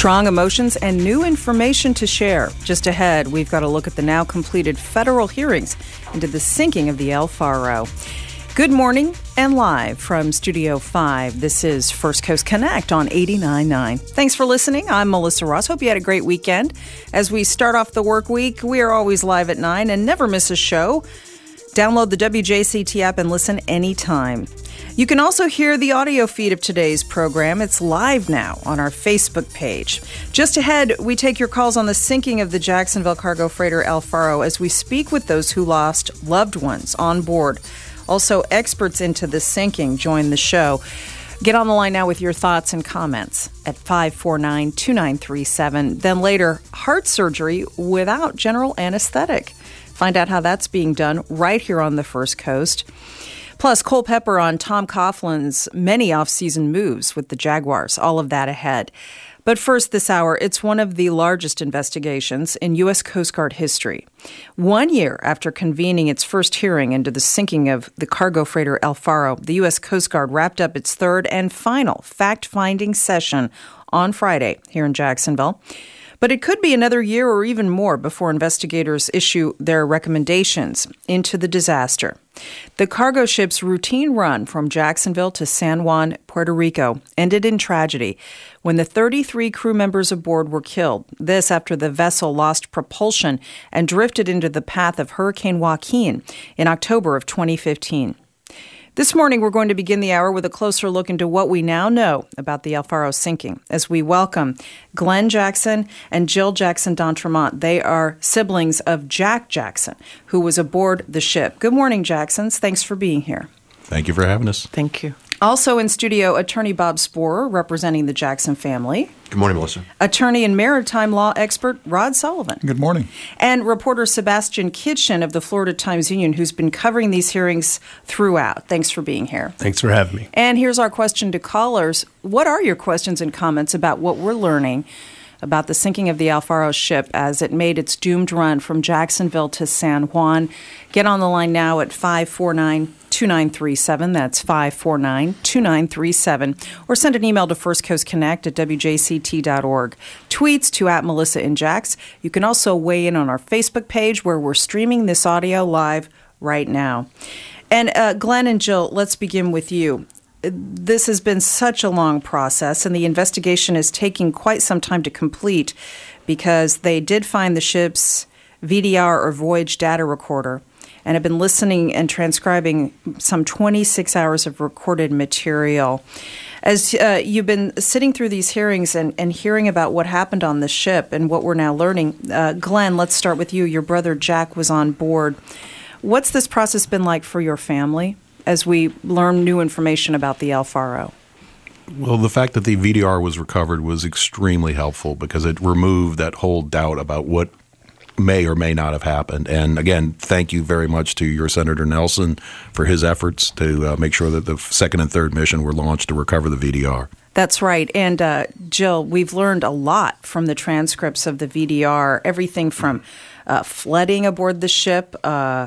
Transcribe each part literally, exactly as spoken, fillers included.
Strong emotions and new information to share. Just ahead, we've got a look at the now completed federal hearings into the sinking of the El Faro. Good morning and live from Studio five. This is First Coast Connect on eighty-nine point nine. Thanks for listening. I'm Melissa Ross. Hope you had a great weekend. As we start off the work week, we are always live at nine and never miss a show. Download the W J C T app and listen anytime. You can also hear the audio feed of today's program. It's live now on our Facebook page. Just ahead, we take your calls on the sinking of the Jacksonville cargo freighter El Faro as we speak with those who lost loved ones on board. Also, experts into the sinking join the show. Get on the line now with your thoughts and comments at five four nine, two nine three seven. Then later, heart surgery without general anesthetic. Find out how that's being done right here on the First Coast. Plus, Cole Pepper on Tom Coughlin's many off-season moves with the Jaguars. All of that ahead. But first this hour, it's one of the largest investigations in U S Coast Guard history. One year after convening its first hearing into the sinking of the cargo freighter El Faro, the U S Coast Guard wrapped up its third and final fact-finding session on Friday here in Jacksonville. But it could be another year or even more before investigators issue their recommendations into the disaster. The cargo ship's routine run from Jacksonville to San Juan, Puerto Rico, ended in tragedy when the thirty-three crew members aboard were killed. This after the vessel lost propulsion and drifted into the path of Hurricane Joaquin in October of twenty fifteen. This morning, we're going to begin the hour with a closer look into what we now know about the El Faro sinking as we welcome Glenn Jackson and Jill Jackson D'Entremont. They are siblings of Jack Jackson, who was aboard the ship. Good morning, Jacksons. Thanks for being here. Thank you for having us. Thank you. Also in studio, attorney Bob Sporer, representing the Jackson family. Good morning, Melissa. Attorney and maritime law expert Rod Sullivan. Good morning. And reporter Sebastian Kitchen of the Florida Times-Union, who's been covering these hearings throughout. Thanks for being here. Thanks for having me. And here's our question to callers. What are your questions and comments about what we're learning about the sinking of the El Faro ship as it made its doomed run from Jacksonville to San Juan? Get on the line now at five four nine, two nine three seven. That's five four nine, two nine three seven. Or send an email to First Coast Connect at W J C T dot org. Tweets to at Melissa and Jax. You can also weigh in on our Facebook page where we're streaming this audio live right now. And uh, Glenn and Jill, let's begin with you. This has been such a long process, and the investigation is taking quite some time to complete because they did find the ship's V D R or voyage data recorder and have been listening and transcribing some twenty-six hours of recorded material. As uh, you've been sitting through these hearings and, and hearing about what happened on the ship and what we're now learning, uh, Glenn, let's start with you. Your brother Jack was on board. What's this process been like for your family as we learn new information about the El Faro? Well, the fact that the V D R was recovered was extremely helpful because it removed that whole doubt about what may or may not have happened. And again, thank you very much to your Senator Nelson for his efforts to uh, make sure that the second and third mission were launched to recover the V D R. That's right. And uh, Jill, we've learned a lot from the transcripts of the V D R, everything from uh, flooding aboard the ship, uh,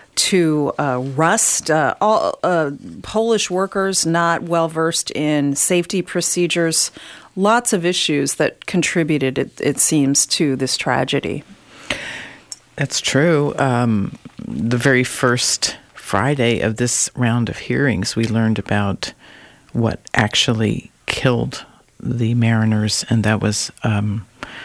to uh, rust, uh, all uh, Polish workers not well-versed in safety procedures, lots of issues that contributed, it, it seems, to this tragedy. That's true. Um, the very first Friday of this round of hearings, we learned about what actually killed the mariners, and that was um,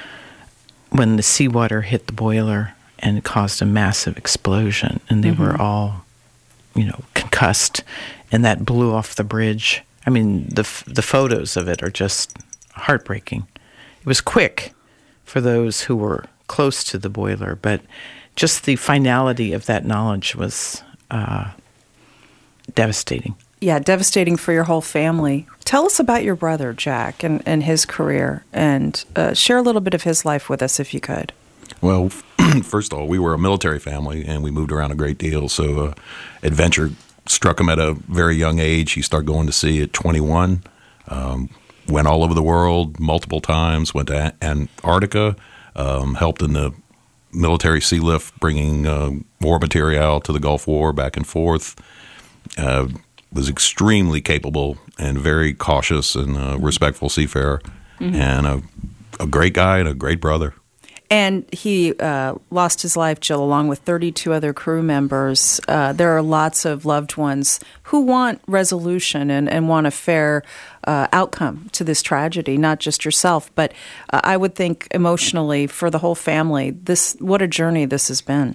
when the seawater hit the boiler and it caused a massive explosion, and they mm-hmm. were all, you know, concussed, and that blew off the bridge. I mean, the the photos of it are just heartbreaking. It was quick for those who were close to the boiler, but just the finality of that knowledge was uh, devastating. Yeah, devastating for your whole family. Tell us about your brother, Jack, and, and his career, and uh, share a little bit of his life with us, if you could. Well, first of all, we were a military family, and we moved around a great deal. So uh, adventure struck him at a very young age. He started going to sea at twenty-one, um, went all over the world multiple times, went to Antarctica, um, helped in the military sea lift, bringing uh, war material to the Gulf War back and forth. Uh, was extremely capable and very cautious and uh, respectful seafarer, mm-hmm. and a, a great guy and a great brother. And he uh, lost his life, Jill, along with thirty-two other crew members. Uh, there are lots of loved ones who want resolution and, and want a fair uh, outcome to this tragedy, not just yourself. But uh, I would think emotionally for the whole family, this what a journey this has been.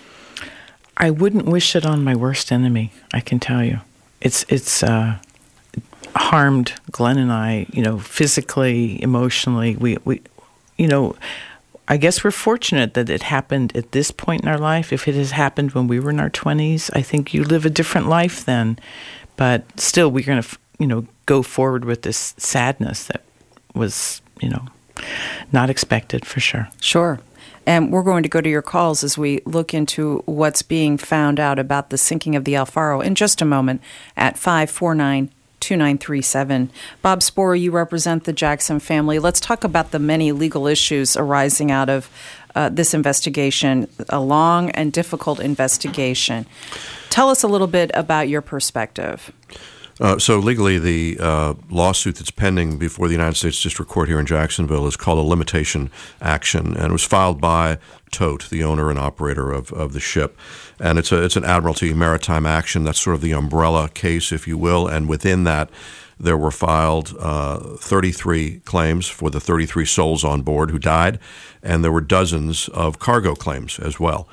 I wouldn't wish it on my worst enemy, I can tell you. It's it's uh, harmed Glenn and I, you know, physically, emotionally. We, we, you know... I guess we're fortunate that it happened at this point in our life. If it has happened when we were in our twenties, I think you live a different life then. But still, we're going to, you know, go forward with this sadness that was, you know, not expected for sure. Sure. And we're going to go to your calls as we look into what's being found out about the sinking of the El Faro in just a moment at five four nine, two nine three seven. Bob Sporer, you represent the Jackson family. Let's talk about the many legal issues arising out of uh, this investigation, a long and difficult investigation. Tell us a little bit about your perspective. Uh, so legally, the uh, lawsuit that's pending before the United States District Court here in Jacksonville is called a limitation action, and it was filed by Tote, the owner and operator of, of the ship. And it's a it's an Admiralty maritime action. That's sort of the umbrella case, if you will. And within that, there were filed uh, thirty-three claims for the thirty-three souls on board who died, and there were dozens of cargo claims as well.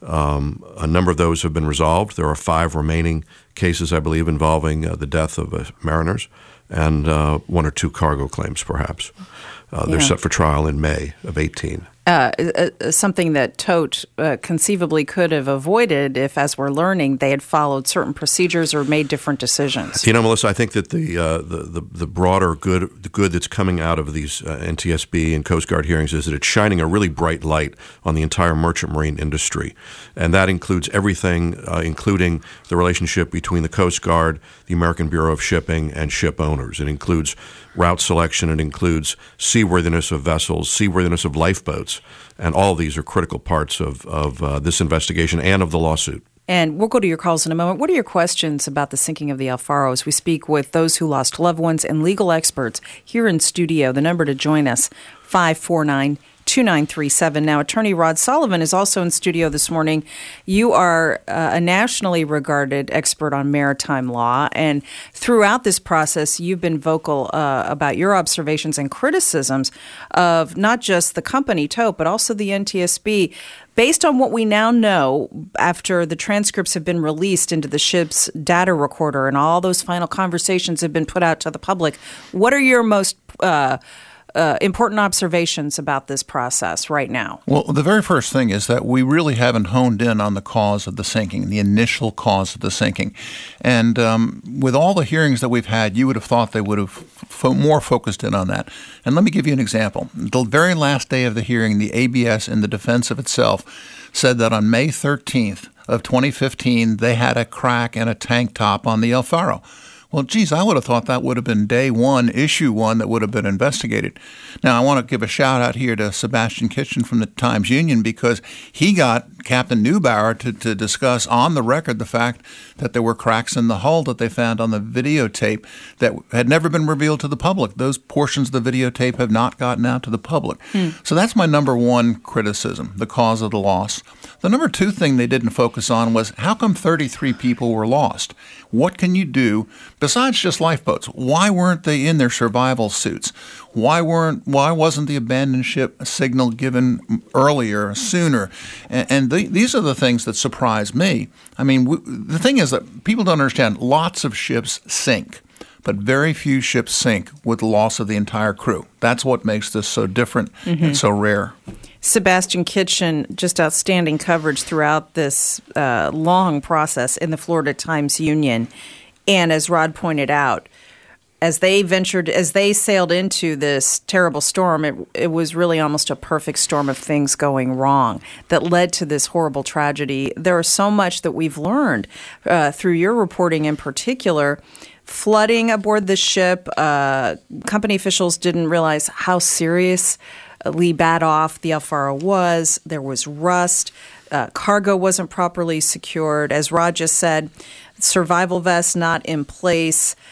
Um, a number of those have been resolved. There are five remaining cases, I believe, involving uh, the death of uh, mariners and uh, one or two cargo claims, perhaps. Uh, they're yeah. set for trial in May of eighteen. Uh, uh, something that Tote uh, conceivably could have avoided if, as we're learning, they had followed certain procedures or made different decisions. You know, Melissa, I think that the uh, the, the the broader good the good that's coming out of these uh, N T S B and Coast Guard hearings is that it's shining a really bright light on the entire merchant marine industry, and that includes everything, uh, including the relationship between the Coast Guard, the American Bureau of Shipping, and ship owners. It includes route selection. It includes seaworthiness of vessels, seaworthiness of lifeboats, and all of these are critical parts of, of uh, this investigation and of the lawsuit. And we'll go to your calls in a moment. What are your questions about the sinking of the El Faro as we speak with those who lost loved ones and legal experts here in studio? The number to join us, five four nine, two nine three seven. Now, Attorney Rod Sullivan is also in studio this morning. You are uh, a nationally regarded expert on maritime law, and throughout this process, you've been vocal uh, about your observations and criticisms of not just the company, Tote, but also the N T S B. Based on what we now know after the transcripts have been released into the ship's data recorder and all those final conversations have been put out to the public, what are your most uh, uh, important observations about this process right now? Well, the very first thing is that we really haven't honed in on the cause of the sinking, the initial cause of the sinking. And um, with all the hearings that we've had, you would have thought they would have fo- more focused in on that. And let me give you an example. The very last day of the hearing, the A B S, in the defense of itself, said that on May thirteenth of twenty fifteen, they had a crack in a tank top on the El Faro. Well, geez, I would have thought that would have been day one, issue one, that would have been investigated. Now, I want to give a shout out here to Sebastian Kitchen from the Times-Union, because he got Captain Neubauer to, to discuss on the record the fact that there were cracks in the hull that they found on the videotape that had never been revealed to the public. Those portions of the videotape have not gotten out to the public. Hmm. So that's my number one criticism, the cause of the loss. The number two thing they didn't focus on was how come thirty-three people were lost? What can you do besides just lifeboats? Why weren't they in their survival suits? Why weren't? Why wasn't the abandoned ship signal given earlier, sooner? And, and the, these are the things that surprise me. I mean, w- the thing is that people don't understand. Lots of ships sink, but very few ships sink with the loss of the entire crew. That's what makes this so different mm-hmm. and so rare. Sebastian Kitchen, just outstanding coverage throughout this uh, long process in the Florida Times-Union. And as Rod pointed out, as they ventured, as they sailed into this terrible storm, it, it was really almost a perfect storm of things going wrong that led to this horrible tragedy. There is so much that we've learned uh, through your reporting in particular. Flooding aboard the ship, uh, company officials didn't realize how serious Lee bad off the El Faro was. There was rust. Uh, cargo wasn't properly secured. As Rod just said, survival vests not in place.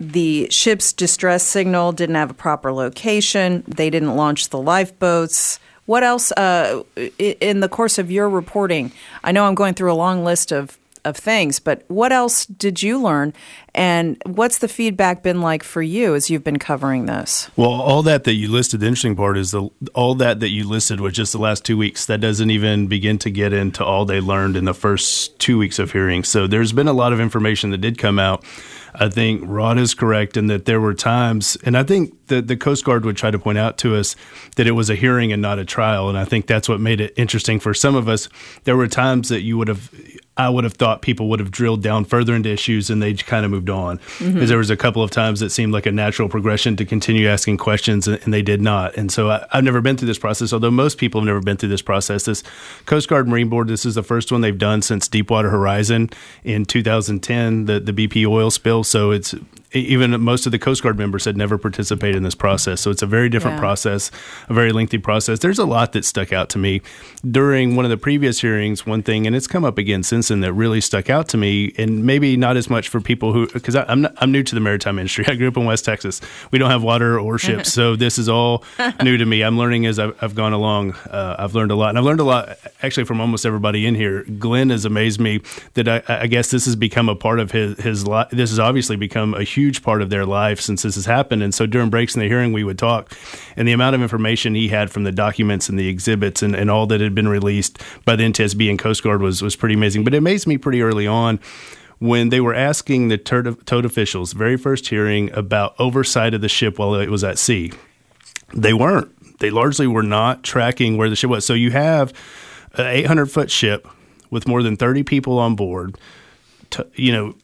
the ship's distress signal didn't have a proper location. They didn't launch the lifeboats. What else, uh, in the course of your reporting? I know I'm going through a long list of, of things, but what else did you learn? And what's the feedback been like for you as you've been covering this? Well, all that that you listed, the interesting part is the all that that you listed was just the last two weeks. That doesn't even begin to get into all they learned in the first two weeks of hearings. So there's been a lot of information that did come out. I think Rod is correct in that there were times, and I think the, the Coast Guard would try to point out to us that it was a hearing and not a trial, and I think that's what made it interesting for some of us. There were times that you would have, I would have thought people would have drilled down further into issues and they kind of moved on. Because mm-hmm. there was a couple of times that seemed like a natural progression to continue asking questions, and, and they did not. And so I, I've never been through this process, although most people have never been through this process. This Coast Guard Marine Board, this is the first one they've done since Deepwater Horizon in two thousand ten, the, the B P oil spill. So it's even most of the Coast Guard members had never participated in this process. So it's a very different yeah. process, a very lengthy process. There's a lot that stuck out to me. During one of the previous hearings, one thing, and it's come up again since then, that really stuck out to me, and maybe not as much for people who, because I'm not, I'm new to the maritime industry. I grew up in West Texas. We don't have water or ships, so this is all new to me. I'm learning as I've, I've gone along. Uh, I've learned a lot, and I've learned a lot actually from almost everybody in here. Glenn has amazed me that I, I guess this has become a part of his, his life. This has obviously become a huge huge part of their life since this has happened. And so during breaks in the hearing, we would talk. And the amount of information he had from the documents and the exhibits and, and all that had been released by the N T S B and Coast Guard was, was pretty amazing. But it amazed me pretty early on when they were asking the tote officials, very first hearing, about oversight of the ship while it was at sea. They weren't. They largely were not tracking where the ship was. So you have an eight hundred foot ship with more than thirty people on board, t- you know,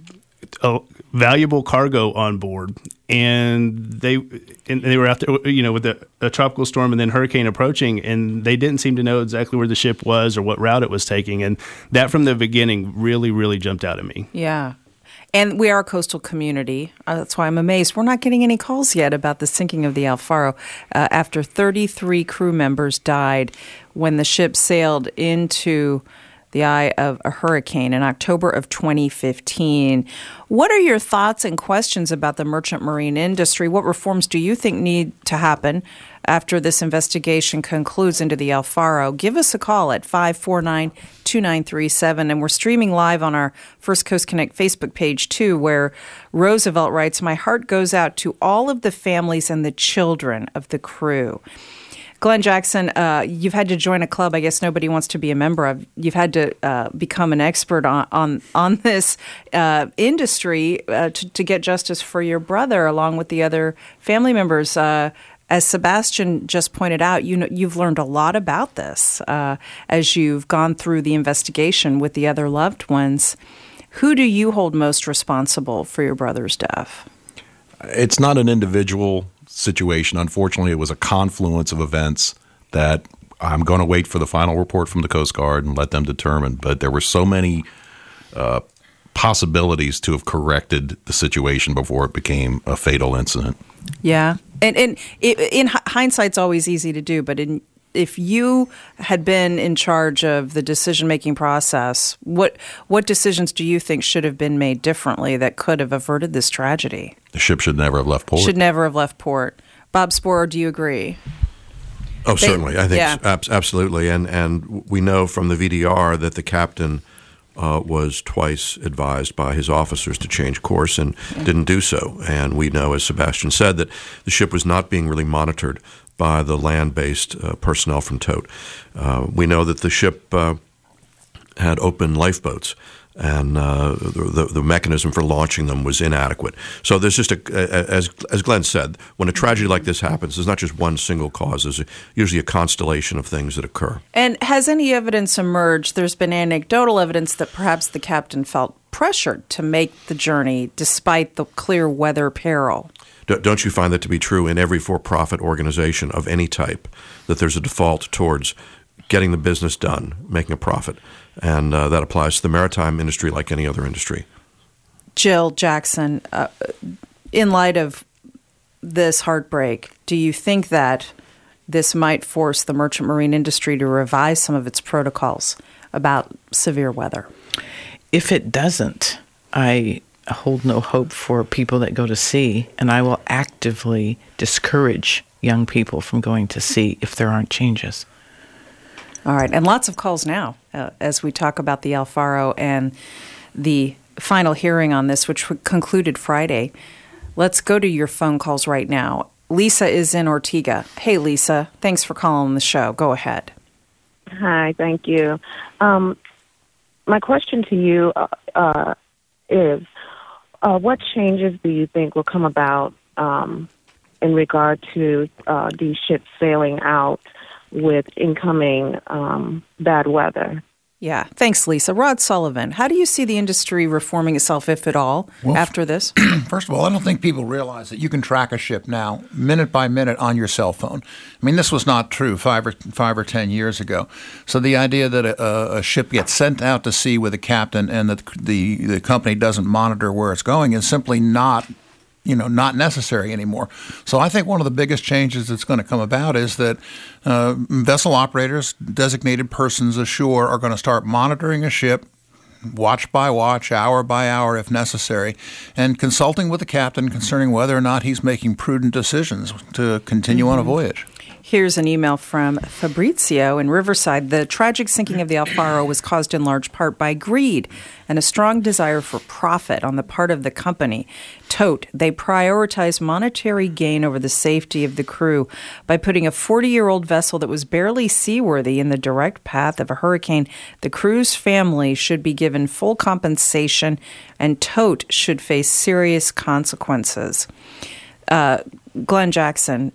a valuable cargo on board, and they and they were out there, you know, with a, a tropical storm and then hurricane approaching, and they didn't seem to know exactly where the ship was or what route it was taking, and that from the beginning really, really jumped out at me. Yeah. And we are a coastal community. Uh, that's why I'm amazed. We're not getting any calls yet about the sinking of the El Faro uh, after thirty-three crew members died when the ship sailed into the eye of a hurricane in October of twenty fifteen. What are your thoughts and questions about the merchant marine industry? What reforms do you think need to happen after this investigation concludes into the El Faro? Give us a call at five four nine, two nine three seven. And we're streaming live on our First Coast Connect Facebook page, too, where Roosevelt writes, "My heart goes out to all of the families and the children of the crew." Glenn Jackson, uh, you've had to join a club I guess nobody wants to be a member of. You've had to uh, become an expert on on, on this uh, industry uh, to, to get justice for your brother, along with the other family members. Uh, as Sebastian just pointed out, you know, you've learned a lot about this uh, as you've gone through the investigation with the other loved ones. Who do you hold most responsible for your brother's death? It's not an individual situation. Unfortunately, it was a confluence of events that I'm going to wait for the final report from the Coast Guard and let them determine. But there were so many uh, possibilities to have corrected the situation before it became a fatal incident. Yeah. And, and it, in hindsight's always easy to do, but in if you had been in charge of the decision-making process, what what decisions do you think should have been made differently that could have averted this tragedy? The ship should never have left port. Should never have left port. Bob Sporer, do you agree? Oh, they, certainly. I think yeah. ab- absolutely. And and we know from the V D R that the captain uh, was twice advised by his officers to change course and yeah. didn't do so. And we know, as Sebastian said, that the ship was not being really monitored by the land-based uh, personnel from Tote. Uh, we know that the ship uh, had open lifeboats, and uh, the, the mechanism for launching them was inadequate. So there's just, a, a, as as Glenn said, when a tragedy like this happens, there's not just one single cause. There's a, usually a constellation of things that occur. And has any evidence emerged? There's been anecdotal evidence that perhaps the captain felt pressured to make the journey despite the clear weather peril. Don't you find that to be true in every for-profit organization of any type, that there's a default towards getting the business done, making a profit? And uh, that applies to the maritime industry like any other industry. Jill Jackson, uh, in light of this heartbreak, do you think that this might force the merchant marine industry to revise some of its protocols about severe weather? If it doesn't, I hold no hope for people that go to sea, and I will actively discourage young people from going to sea if there aren't changes. All right, and lots of calls now uh, as we talk about the El Faro and the final hearing on this, which concluded Friday. Let's go to your phone calls right now. Lisa is in Ortega. Hey, Lisa, thanks for calling the show. Go ahead. Hi, thank you. Um, my question to you uh, uh, is, uh, what changes do you think will come about um, in regard to uh, these ships sailing out with incoming um, bad weather? Yeah, thanks, Lisa. Rod Sullivan, how do you see the industry reforming itself, if at all, well, after this? First of all, I don't think people realize that you can track a ship now, minute by minute, on your cell phone. I mean, this was not true five or five or ten years ago. So the idea that a, a ship gets sent out to sea with a captain and that the the company doesn't monitor where it's going is simply not you know, not necessary anymore. So I think one of the biggest changes that's going to come about is that uh, vessel operators, designated persons ashore, are going to start monitoring a ship, watch by watch, hour by hour if necessary, and consulting with the captain concerning whether or not he's making prudent decisions to continue mm-hmm. on a voyage. Here's an email from Fabrizio in Riverside. The tragic sinking of the El Faro was caused in large part by greed and a strong desire for profit on the part of the company. Tote, they prioritized monetary gain over the safety of the crew by putting a forty-year-old vessel that was barely seaworthy in the direct path of a hurricane. The crew's family should be given full compensation, and Tote should face serious consequences. Uh, Glenn Jackson,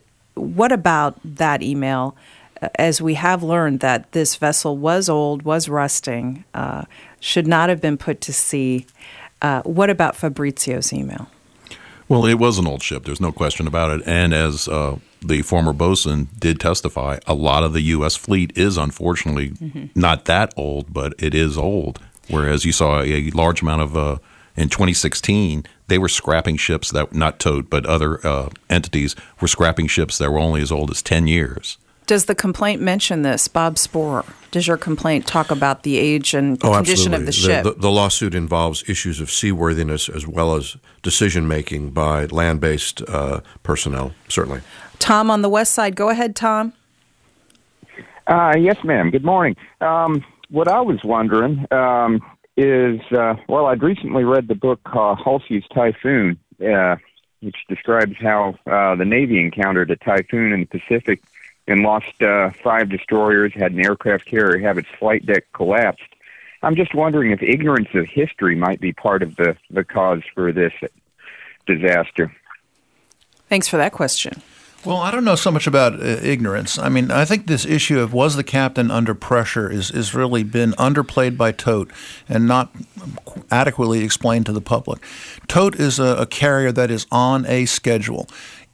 what about that email, as we have learned that this vessel was old, was rusting, uh, should not have been put to sea? Uh, what about Fabrizio's email? Well, it was an old ship. There's no question about it. And as uh, the former bosun did testify, a lot of the U S fleet is unfortunately mm-hmm. not that old, but it is old. Whereas you saw a large amount of uh, in twenty sixteen, they were scrapping ships that, not Tote, but other uh, entities were scrapping ships that were only as old as ten years. Does the complaint mention this, Bob Sporer? Does your complaint talk about the age and oh, condition absolutely. of the ship? The, the, the lawsuit involves issues of seaworthiness as well as decision-making by land-based uh, personnel, certainly. Tom on the west side. Go ahead, Tom. Uh, yes, ma'am. Good morning. Um, what I was wondering um, is, uh, well, I'd recently read the book uh, Halsey's Typhoon, uh, which describes how uh, the Navy encountered a typhoon in the Pacific and lost uh, five destroyers, had an aircraft carrier have its flight deck collapsed. I'm just wondering if ignorance of history might be part of the, the cause for this disaster. Thanks for that question. Well, I don't know so much about uh, ignorance. I mean, I think this issue of was the captain under pressure is, is really been underplayed by Tote and not adequately explained to the public. Tote is a, a carrier that is on a schedule.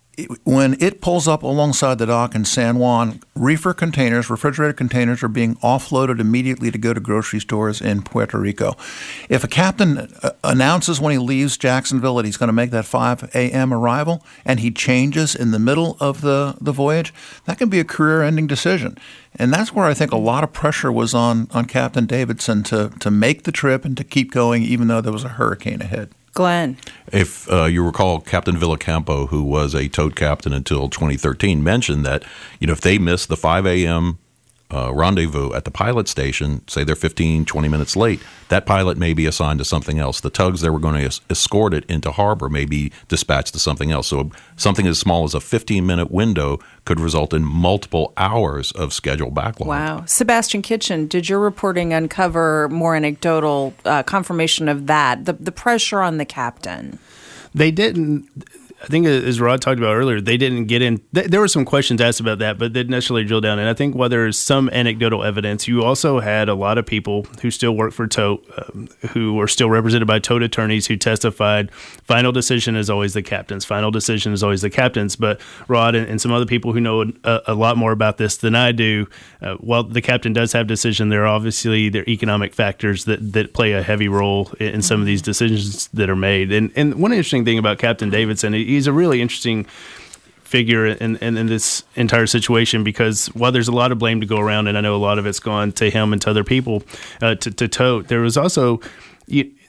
When it pulls up alongside the dock in San Juan, reefer containers, refrigerated containers, are being offloaded immediately to go to grocery stores in Puerto Rico. If a captain announces when he leaves Jacksonville that he's going to make that five a.m. arrival and he changes in the middle of the, the voyage, that can be a career-ending decision. And that's where I think a lot of pressure was on, on Captain Davidson to, to make the trip and to keep going even though there was a hurricane ahead. Glenn. If uh, you recall, Captain Villacampo, who was a Tote captain until twenty thirteen, mentioned that, you know, if they miss the five a.m. Uh, rendezvous at the pilot station, say they're fifteen, twenty minutes late, that pilot may be assigned to something else. The tugs that were going to es- escort it into harbor may be dispatched to something else. So something as small as a fifteen-minute window could result in multiple hours of scheduled backlog. Wow. Sebastian Kitchen, did your reporting uncover more anecdotal uh, confirmation of that, the, the pressure on the captain? They didn't. I think, as Rod talked about earlier, they didn't get in. Th- there were some questions asked about that, but they didn't necessarily drill down. And I think while there's some anecdotal evidence, you also had a lot of people who still work for Tote, um, who are still represented by Tote attorneys who testified, final decision is always the captain's. Final decision is always the captain's. But Rod and, and some other people who know a, a lot more about this than I do, uh, while the captain does have decision, there are obviously there are economic factors that, that play a heavy role in, in some of these decisions that are made. And, and one interesting thing about Captain Davidson, he, he's a really interesting figure in, in, in this entire situation, because while there's a lot of blame to go around, and I know a lot of it's gone to him and to other people, uh, to, to Tote, there was also you,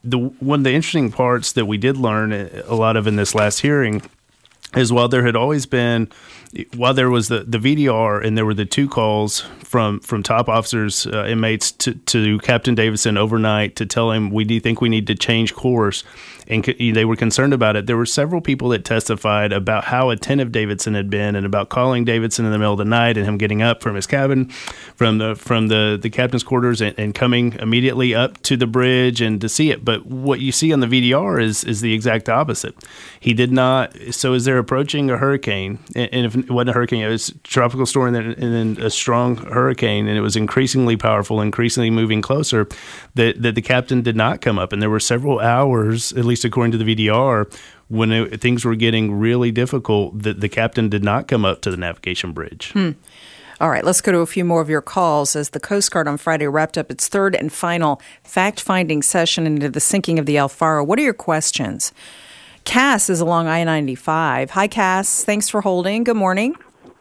the one of the interesting parts that we did learn a lot of in this last hearing is while there had always been, while there was the, the V D R and there were the two calls from, from top officers, uh, inmates to, to Captain Davidson overnight to tell him we do think we need to change course, and c- they were concerned about it. There were several people that testified about how attentive Davidson had been and about calling Davidson in the middle of the night and him getting up from his cabin, from the from the, the captain's quarters and, and coming immediately up to the bridge and to see it. But what you see on the V D R is is the exact opposite. He did not. So as they're approaching a hurricane, and, and if it wasn't a hurricane, it was a tropical storm and then, and then a strong hurricane, and it was increasingly powerful, increasingly moving closer, that, that the captain did not come up. And there were several hours, at least according to the V D R, when it, things were getting really difficult, that the captain did not come up to the navigation bridge. Hmm. All right, let's go to a few more of your calls as the Coast Guard on Friday wrapped up its third and final fact-finding session into the sinking of the El Faro. What are your questions? Cass is along I ninety-five. Hi, Cass. Thanks for holding. Good morning.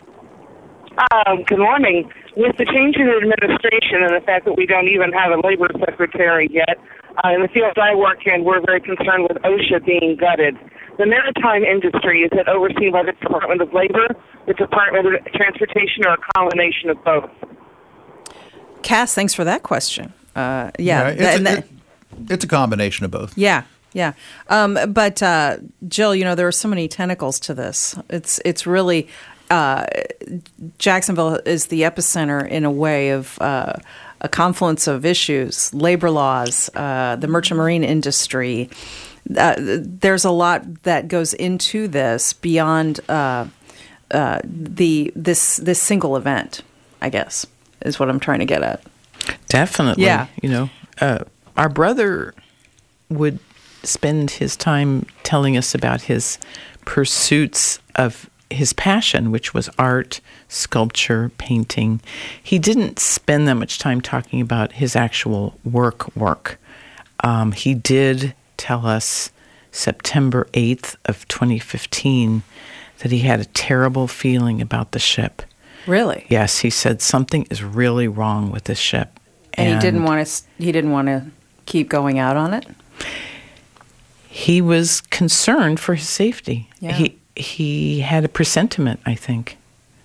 Um, good morning. With the change in administration and the fact that we don't even have a labor secretary yet, uh, in the field I work in, we're very concerned with OSHA being gutted. The maritime industry, is it overseen by the Department of Labor, the Department of Transportation, or a combination of both? Cass, thanks for that question. Uh, yeah, yeah it's, th- a, that, it, it's a combination of both. Yeah. Yeah, um, but uh, Jill, you know, there are so many tentacles to this. It's it's really uh, Jacksonville is the epicenter in a way of uh, a confluence of issues: labor laws, uh, the merchant marine industry. Uh, there's a lot that goes into this beyond uh, uh, the this this single event, I guess, is what I'm trying to get at. Definitely. Yeah. You know, uh, our brother would spend his time telling us about his pursuits of his passion, which was art, sculpture, painting. He didn't spend that much time talking about his actual work work. Um, he did tell us September eighth of twenty fifteen that he had a terrible feeling about the ship. Really? Yes, he said something is really wrong with this ship. And, and he didn't want to he didn't want to keep going out on it? He was concerned for his safety. Yeah. He he had a presentiment, I think.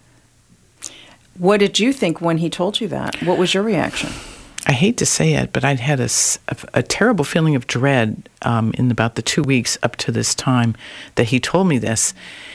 What did you think when he told you that? What was your reaction? I hate to say it, but I'd had a, a, a terrible feeling of dread um, in about the two weeks up to this time that he told me this.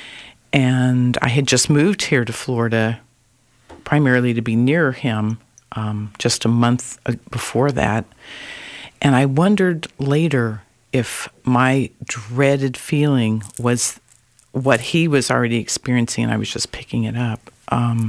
And I had just moved here to Florida primarily to be near him um, just a month before that. And I wondered later if my dreaded feeling was what he was already experiencing and I was just picking it up. Um,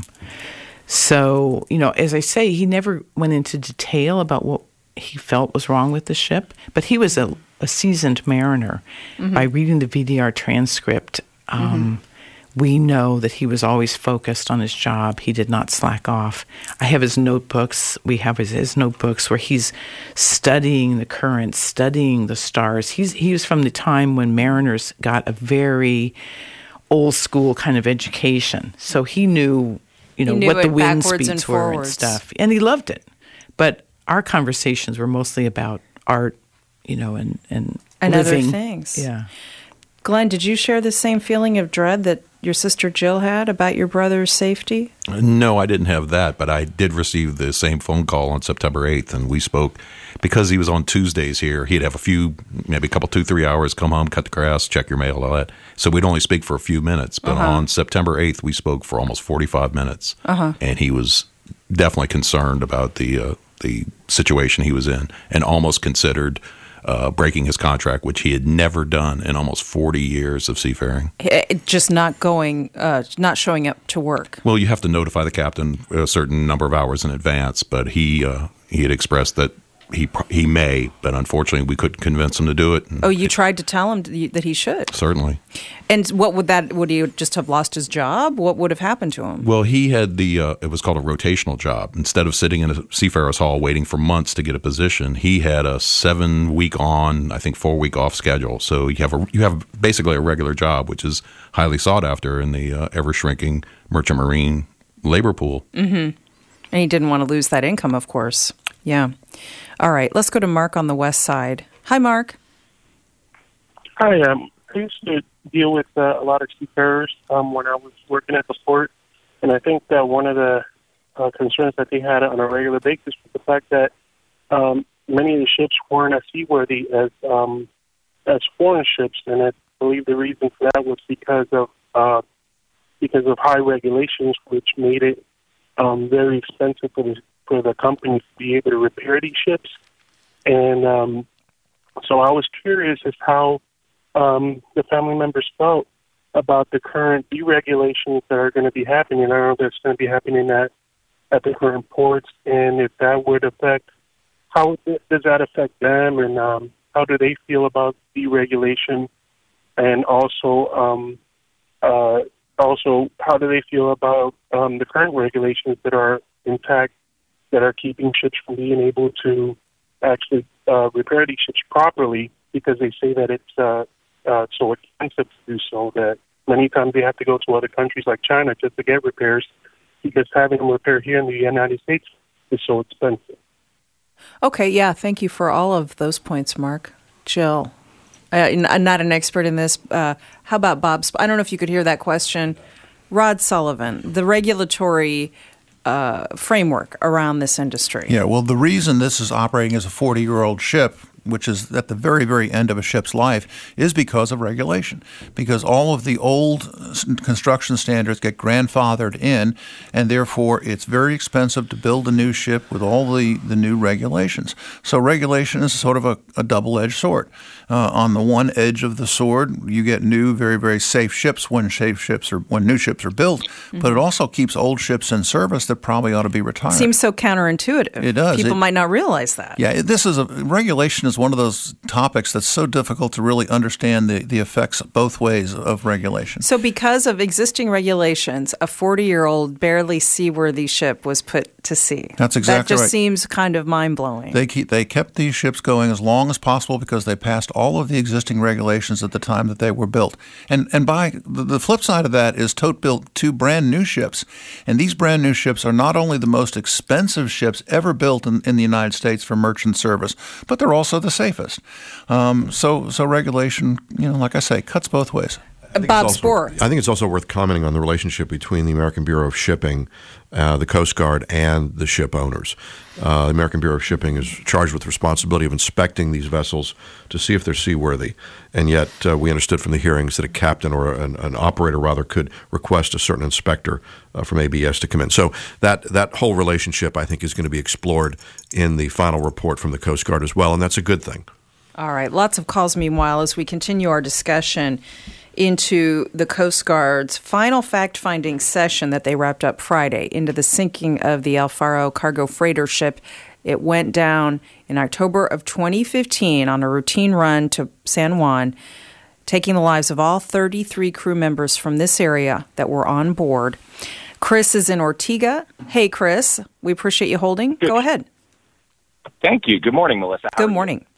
so, you know, as I say, he never went into detail about what he felt was wrong with the ship, but he was a, a seasoned mariner. Mm-hmm. By reading the V D R transcript, um, mm-hmm. we know that he was always focused on his job. He did not slack off. I have his notebooks. We have his, his notebooks where he's studying the currents, studying the stars. He's he was from the time when mariners got a very old school kind of education. So he knew, you know, knew what the wind backwards speeds and were forwards. and stuff. And he loved it. But our conversations were mostly about art, you know, and, and, and living. other things. Yeah. Glenn, did you share the same feeling of dread that your sister Jill had about your brother's safety? No, I didn't have that, but I did receive the same phone call on September eighth, and we spoke. Because he was on Tuesdays here, he'd have a few, maybe a couple, two, three hours, come home, cut the grass, check your mail, all that. So we'd only speak for a few minutes. But uh-huh. on September eighth, we spoke for almost forty-five minutes. Uh-huh. And he was definitely concerned about the uh, the situation he was in and almost considered uh, breaking his contract, which he had never done in almost forty years of seafaring. Just not going, uh, not showing up to work. Well, you have to notify the captain a certain number of hours in advance, but he uh, he had expressed that he he may, but unfortunately we couldn't convince him to do it. Oh, you it, tried to tell him that he should? Certainly. And what would that, would he just have lost his job? What would have happened to him? Well, he had the, uh, it was called a rotational job. Instead of sitting in a Seafarers Hall waiting for months to get a position, he had a seven week on, I think four week off schedule. So you have a, you have basically a regular job, which is highly sought after in the uh, ever shrinking merchant marine labor pool. Mm-hmm. And he didn't want to lose that income, of course. Yeah. All right. Let's go to Mark on the west side. Hi, Mark. Hi. Um, I used to deal with uh, a lot of seafarers um, when I was working at the port, and I think that one of the uh, concerns that they had on a regular basis was the fact that um, many of the ships weren't as seaworthy as um, as foreign ships, and I believe the reason for that was because of uh, because of high regulations, which made it um, very expensive for the for the companies to be able to repair these ships. And um, so I was curious as how um, the family members felt about the current deregulations that are going to be happening. I don't know if that's going to be happening at at the current ports, and if that would affect, how does that affect them, and um, how do they feel about deregulation, and also, um, uh, also how do they feel about um, the current regulations that are intact, that are keeping ships from being able to actually uh, repair these ships properly, because they say that it's uh, uh, so expensive to do so that many times they have to go to other countries like China just to get repairs, because having them repair here in the United States is so expensive. Okay, yeah, thank you for all of those points, Mark. Jill, uh, I'm not an expert in this. Uh, how about Bob? Sp- I don't know if you could hear that question. Rod Sullivan, the regulatory uh, framework around this industry. Yeah, well, the reason this is operating as a forty-year-old ship, which is at the very, very end of a ship's life, is because of regulation. Because all of the old construction standards get grandfathered in, and therefore it's very expensive to build a new ship with all the, the new regulations. So regulation is sort of a, a double-edged sword. Uh, on the one edge of the sword, you get new, very, very safe ships when safe ships are when new ships are built, mm-hmm. but it also keeps old ships in service that probably ought to be retired. Seems so counterintuitive. It does. People it, might not realize that. Yeah, this is a regulation is one of those topics that's so difficult to really understand the, the effects both ways of regulation. So because of existing regulations, a forty-year-old barely seaworthy ship was put to sea. That's exactly right. That just right. seems kind of mind-blowing. They keep, they kept these ships going as long as possible because they passed all of the existing regulations at the time that they were built. And and by the, the flip side of that is Tote built two brand new ships. And these brand new ships are not only the most expensive ships ever built in, in the United States for merchant service, but they're also the safest. Um, so so regulation, you know, like I say, cuts both ways. Bob also, Sporer. I think it's also worth commenting on the relationship between the American Bureau of Shipping, uh, the Coast Guard, and the ship owners. Uh, the American Bureau of Shipping is charged with the responsibility of inspecting these vessels to see if they're seaworthy. And yet uh, we understood from the hearings that a captain or an, an operator, rather, could request a certain inspector uh, from A B S to come in. So that, that whole relationship, I think, is going to be explored in the final report from the Coast Guard as well, and that's a good thing. All right. Lots of calls, meanwhile, as we continue our discussion into the Coast Guard's final fact-finding session that they wrapped up Friday into the sinking of the El Faro cargo freighter ship. It went down in October of twenty fifteen on a routine run to San Juan, taking the lives of all thirty-three crew members from this area that were on board. Chris is in Ortiga. Hey, Chris. We appreciate you holding. Good. Go ahead. Thank you. Good morning, Melissa. How Good morning. You?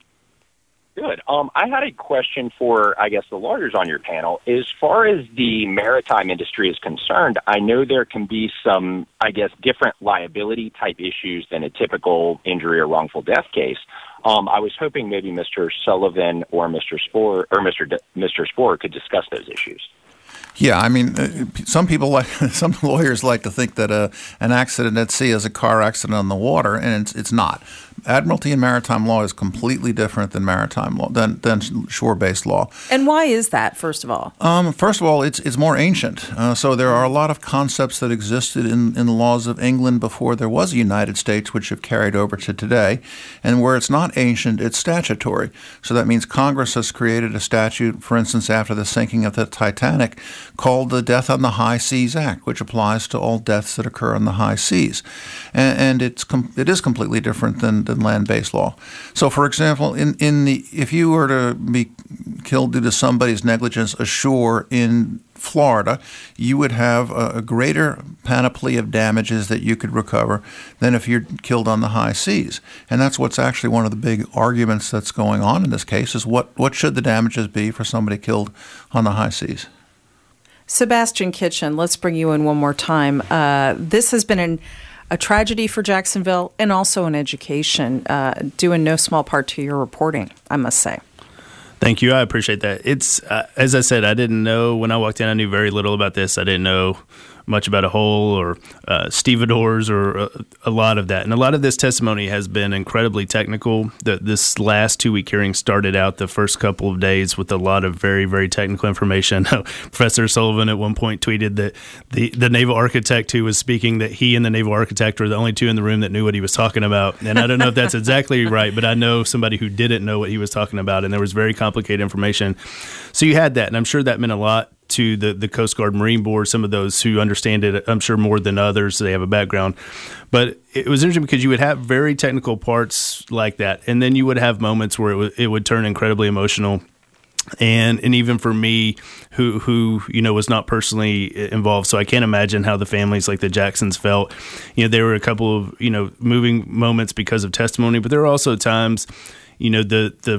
Good. Um, I had a question for, I guess, the lawyers on your panel. As far as the maritime industry is concerned, I know there can be some, I guess, different liability type issues than a typical injury or wrongful death case. Um, I was hoping maybe Mister Sullivan or Mister Sporer or Mister D- Mister Sporer could discuss those issues. Yeah, I mean, uh, some people like some lawyers like to think that uh, an accident at sea is a car accident on the water, and it's, it's not. Admiralty and maritime law is completely different than maritime law than, than shore-based law. And why is that, first of all? Um, first of all, it's it's more ancient. Uh, so there are a lot of concepts that existed in, in the laws of England before there was a United States, which have carried over to today. And where it's not ancient, it's statutory. So that means Congress has created a statute, for instance, after the sinking of the Titanic, called the Death on the High Seas Act, which applies to all deaths that occur on the high seas. And, and it's com- it is completely different than, than land-based law. So, for example, in, in the if you were to be killed due to somebody's negligence ashore in Florida, you would have a, a greater panoply of damages that you could recover than if you're killed on the high seas. And that's what's actually one of the big arguments that's going on in this case is what, what should the damages be for somebody killed on the high seas? Sebastian Kitchen, let's bring you in one more time. Uh, this has been an a tragedy for Jacksonville and also an education, uh, due in no small part to your reporting, I must say. Thank you. I appreciate that. It's, uh, as I said, I didn't know when I walked in, I knew very little about this. I didn't know much about a whole or uh, stevedores or a, a lot of that. And a lot of this testimony has been incredibly technical. The, this last two-week hearing started out the first couple of days with a lot of very, very technical information. Professor Sullivan at one point tweeted that the, the naval architect who was speaking, that he and the naval architect were the only two in the room that knew what he was talking about. And I don't know if that's exactly right, but I know somebody who didn't know what he was talking about, and there was very complicated information. So you had that, and I'm sure that meant a lot to the, the Coast Guard Marine Board, some of those who understand it, I'm sure more than others, they have a background. But it was interesting because you would have very technical parts like that, and then you would have moments where it, w- it would turn incredibly emotional. And and even for me, who who you know was not personally involved, so I can't imagine how the families like the Jacksons felt. You know, there were a couple of you know moving moments because of testimony, but there were also times, you know, the the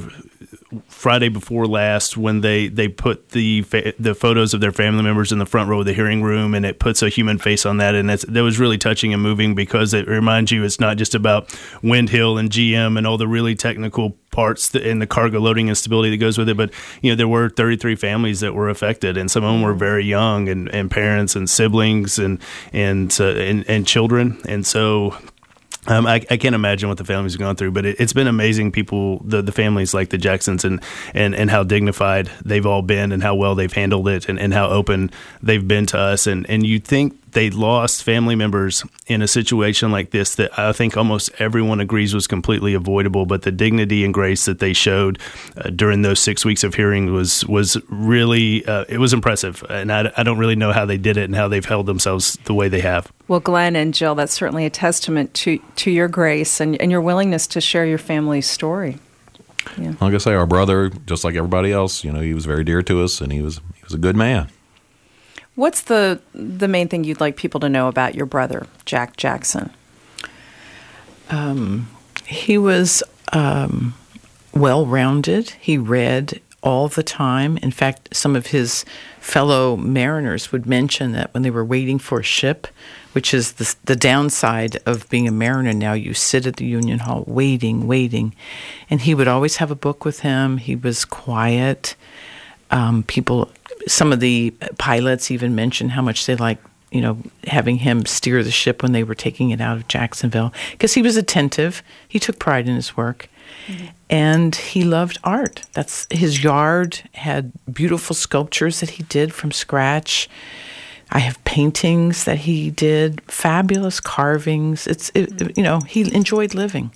Friday before last when they, they put the fa- the photos of their family members in the front row of the hearing room, and it puts a human face on that, and that's, that was really touching and moving because it reminds you it's not just about Windhill and G M and all the really technical parts that, and the cargo loading and stability that goes with it, but you know there were thirty-three families that were affected, and some of them were very young, and, and parents and siblings and and, uh, and and children, and so. Um, I, I can't imagine what the families have gone through, but it, it's been amazing. People, the, the families like the Jacksons, and, and, and how dignified they've all been, and how well they've handled it, and, and how open they've been to us. And, and you think they lost family members in a situation like this that I think almost everyone agrees was completely avoidable, but the dignity and grace that they showed uh, during those six weeks of hearing was was really, uh, it was impressive. And I, I don't really know how they did it and how they've held themselves the way they have. Well, Glenn and Jill, that's certainly a testament to, to your grace and, and your willingness to share your family's story. Yeah. Like I say, our brother, just like everybody else, you know, he was very dear to us, and he was he was a good man. What's the the main thing you'd like people to know about your brother, Jack Jackson? Um, he was um, well-rounded. He read all the time. In fact, some of his fellow mariners would mention that when they were waiting for a ship, which is the, the downside of being a mariner now, you sit at the Union Hall waiting, waiting. And he would always have a book with him. He was quiet. Um, people... Some of the pilots even mentioned how much they liked, you know, having him steer the ship when they were taking it out of Jacksonville, because he was attentive. He took pride in his work, mm-hmm. and he loved art. That's his yard had beautiful sculptures that he did from scratch. I have paintings that he did, fabulous carvings. It's, it, you know, he enjoyed living.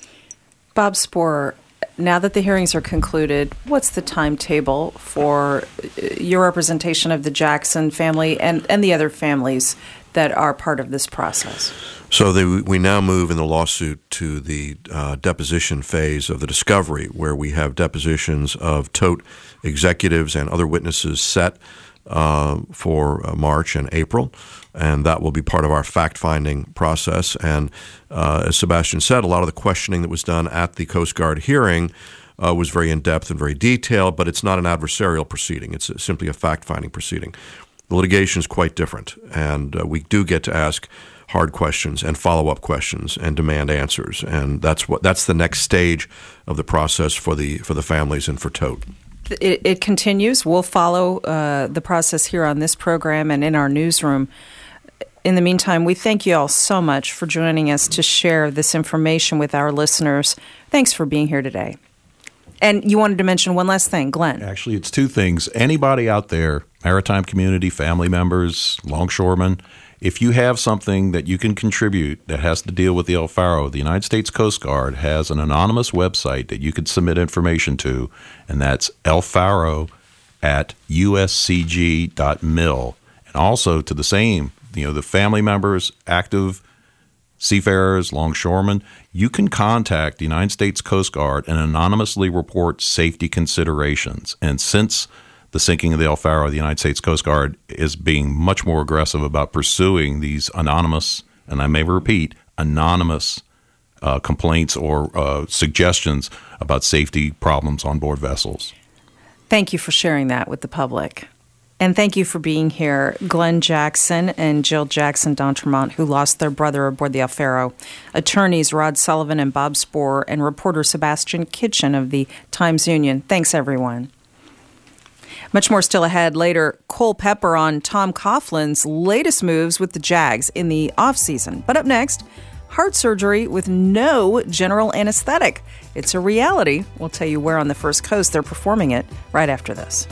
Bob Sporer, now that the hearings are concluded, what's the timetable for your representation of the Jackson family and, and the other families that are part of this process? So they, we now move in the lawsuit to the uh, deposition phase of the discovery, where we have depositions of tote executives and other witnesses set uh, for uh, March and April. And that will be part of our fact-finding process. And uh, as Sebastian said, a lot of the questioning that was done at the Coast Guard hearing uh, was very in-depth and very detailed, but it's not an adversarial proceeding. It's simply a fact-finding proceeding. The litigation is quite different, and uh, we do get to ask hard questions and follow-up questions and demand answers. And that's what that's the next stage of the process for the for the families and for Tote. It, it continues. We'll follow uh, the process here on this program and in our newsroom. In the meantime, we thank you all so much for joining us to share this information with our listeners. Thanks for being here today. And you wanted to mention one last thing, Glenn. Actually, it's two things. Anybody out there, maritime community, family members, longshoremen, if you have something that you can contribute that has to deal with the El Faro, the United States Coast Guard has an anonymous website that you can submit information to, and that's elfaro at u s c g dot mil. And also to the same, you know, the family members, active seafarers, longshoremen, you can contact the United States Coast Guard and anonymously report safety considerations. And since the sinking of the El Faro, the United States Coast Guard is being much more aggressive about pursuing these anonymous, and I may repeat, anonymous uh, complaints or uh, suggestions about safety problems on board vessels. Thank you for sharing that with the public. And thank you for being here, Glenn Jackson and Jill Jackson d'Entremont, who lost their brother aboard the El Faro. Attorneys Rod Sullivan and Bob Sporer, and reporter Sebastian Kitchen of the Times-Union. Thanks, everyone. Much more still ahead. Later, Cole Pepper on Tom Coughlin's latest moves with the Jags in the offseason. But up next, heart surgery with no general anesthetic. It's a reality. We'll tell you where on the First Coast they're performing it right after this.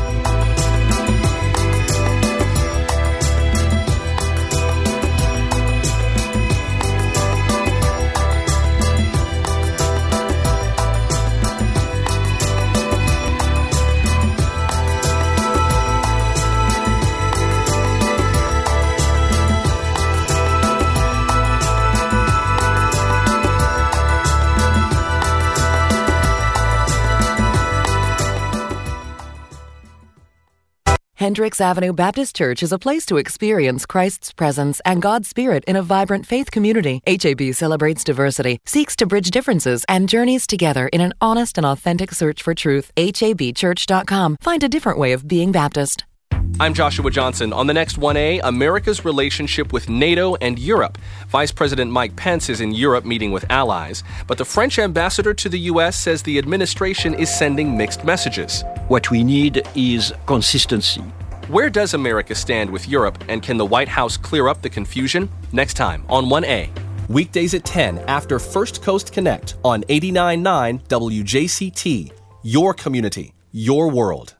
Hendricks Avenue Baptist Church is a place to experience Christ's presence and God's Spirit in a vibrant faith community. H A B celebrates diversity, seeks to bridge differences, and journeys together in an honest and authentic search for truth. H A B church dot com. Find a different way of being Baptist. I'm Joshua Johnson. On the next one A, America's relationship with NATO and Europe. Vice President Mike Pence is in Europe meeting with allies, but the French ambassador to the U S says the administration is sending mixed messages. What we need is consistency. Where does America stand with Europe, and can the White House clear up the confusion? Next time on one A. Weekdays at ten after First Coast Connect on eighty-nine point nine W J C T. Your community, your world.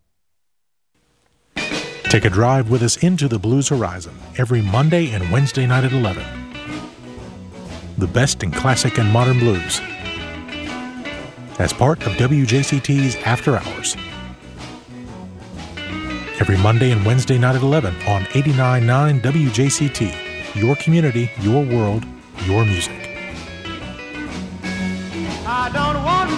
Take a drive with us into the blues horizon every Monday and Wednesday night at eleven. The best in classic and modern blues. As part of W J C T's After Hours. Every Monday and Wednesday night at eleven on eighty-nine point nine W J C T. Your community, your world, your music. I don't want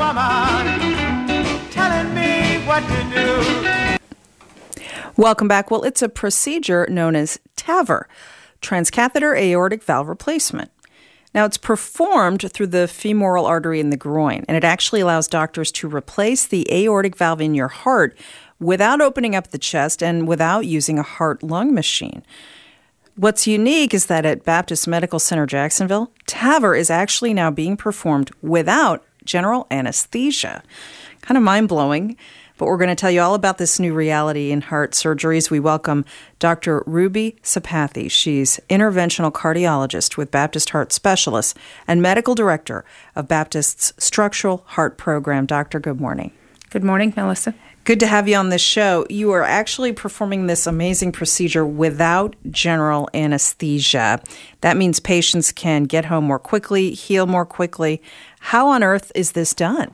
no woman telling me what to do. Welcome back. Well, it's a procedure known as T A V R, transcatheter aortic valve replacement. Now, it's performed through the femoral artery in the groin, and it actually allows doctors to replace the aortic valve in your heart without opening up the chest and without using a heart-lung machine. What's unique is that at Baptist Medical Center Jacksonville, T A V R is actually now being performed without general anesthesia. Kind of mind-blowing, but we're going to tell you all about this new reality in heart surgeries. We welcome Doctor Ruby Sapathi. She's interventional cardiologist with Baptist Heart Specialists and medical director of Baptist's Structural Heart Program. Doctor, good morning. Good morning, Melissa. Good to have you on this show. You are actually performing this amazing procedure without general anesthesia. That means patients can get home more quickly, heal more quickly. How on earth is this done?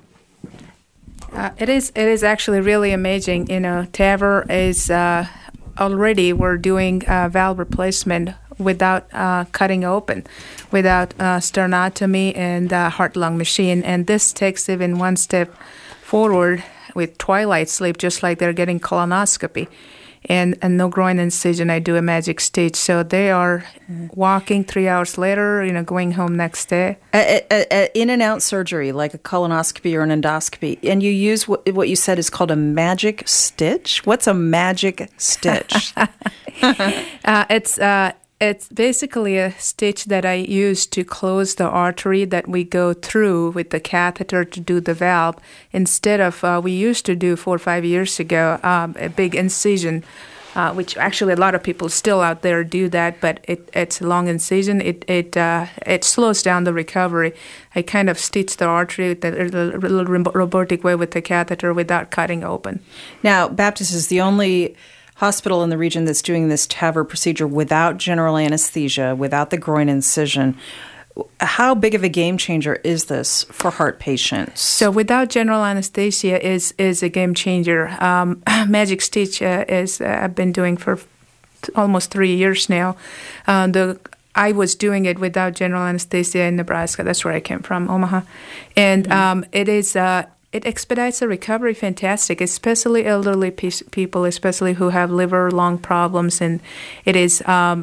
Uh, it is. It is actually really amazing. You know, T A V R is uh, already we're doing uh, valve replacement without uh, cutting open, without uh, sternotomy and uh, heart-lung machine, and this takes even one step forward with twilight sleep, just like they're getting colonoscopy. And, and no groin incision, I do a magic stitch. So they are walking three hours later, you know, going home next day. A, a, a in and out surgery, like a colonoscopy or an endoscopy. And you use what, what you said is called a magic stitch? What's a magic stitch? uh, it's uh, it's basically a stitch that I use to close the artery that we go through with the catheter to do the valve. Instead of, uh, we used to do four or five years ago, um, a big incision, uh, which actually a lot of people still out there do that, but it, it's a long incision. It it uh, it slows down the recovery. I kind of stitch the artery with a little robotic way with the catheter without cutting open. Now, Baptist is the only hospital in the region that's doing this T A V R procedure without general anesthesia, without the groin incision. How big of a game changer is this for heart patients? So without general anesthesia is is a game changer. Um, Magic Stitch uh, is uh, I've been doing for th- almost three years now. Uh, the I was doing it without general anesthesia in Nebraska. That's where I came from, Omaha, and mm-hmm. um, it is. Uh, It expedites the recovery fantastic, especially elderly pe- people, especially who have liver, lung problems, and it is um,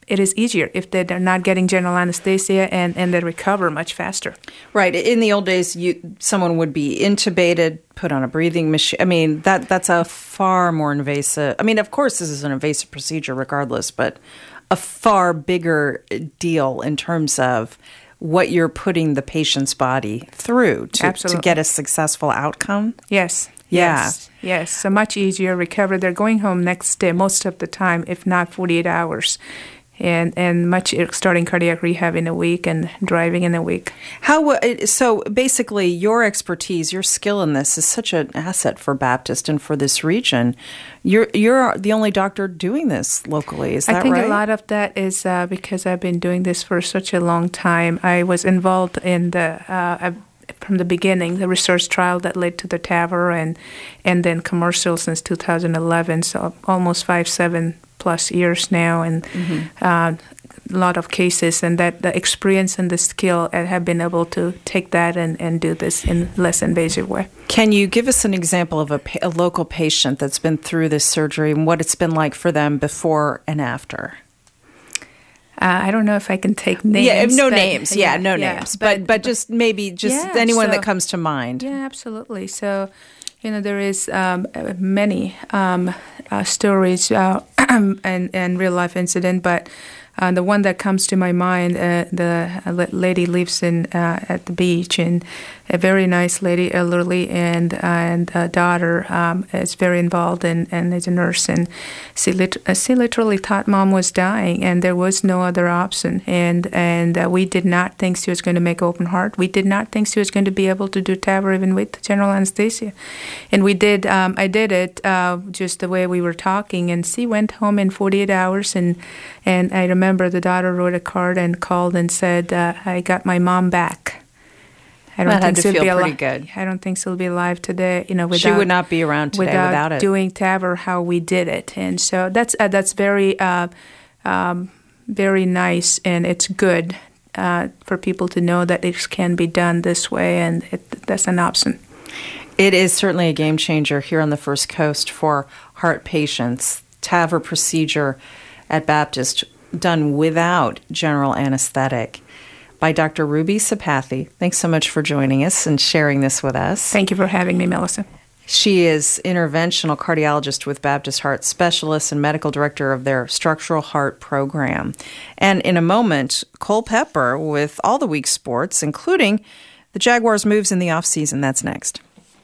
it is easier if they, they're not getting general anesthesia and, and they recover much faster. Right. In the old days, you someone would be intubated, put on a breathing machine. I mean, that that's a far more invasive. I mean, of course, this is an invasive procedure regardless, but a far bigger deal in terms of what you're putting the patient's body through to, to get a successful outcome. Yes. Yeah. Yes. Yes. So much easier recovery. They're going home next day most of the time, if not forty-eight hours. And and much starting cardiac rehab in a week and driving in a week. How so? Basically, your expertise, your skill in this is such an asset for Baptist and for this region. You're you're the only doctor doing this locally. Is that right? I think right? a lot of that is uh, because I've been doing this for such a long time. I was involved in the uh, from the beginning, the research trial that led to the T A V R and and then commercial since two thousand eleven. So almost five seven. plus years now, and mm-hmm. uh, a lot of cases, and that the experience and the skill and have been able to take that and, and do this in less invasive way. Can you give us an example of a, a local patient that's been through this surgery and what it's been like for them before and after? Uh, I don't know if I can take names. Yeah, no but, names. Yeah, yeah no yeah, names. But, but but just maybe just yeah, anyone so, that comes to mind. Yeah, absolutely. So, you know, there is um, many um, uh, stories uh, and and real life incident, but uh, the one that comes to my mind, uh, the lady lives in uh, at the beach, and a very nice lady, elderly, and uh, and a daughter um, is very involved and and is a nurse, and she lit- uh, she literally thought mom was dying, and there was no other option, and and uh, we did not think she was going to make open heart. We did not think she was going to be able to do T A V R even with general anesthesia, and we did. Um, I did it uh, just the way we were talking, and she went home in forty-eight hours, and and I remember the daughter wrote a card and called and said, uh, "I got my mom back." I don't that think had to she'll feel be pretty ali- good. I don't think she'll be alive today. You know, without, she would not be around today without, without it. doing T A V R how we did it, and so that's uh, that's very uh, um, very nice, and it's good uh, for people to know that it can be done this way, and it, that's an option. It is certainly a game changer here on the First Coast for heart patients. T A V R procedure at Baptist done without general anesthetic by Doctor Ruby Sapathi. Thanks so much for joining us and sharing this with us. Thank you for having me, Melissa. She is interventional cardiologist with Baptist Heart Specialists and medical director of their structural heart program. And in a moment, Cole Pepper with all the week's sports, including the Jaguars' moves in the offseason. That's next.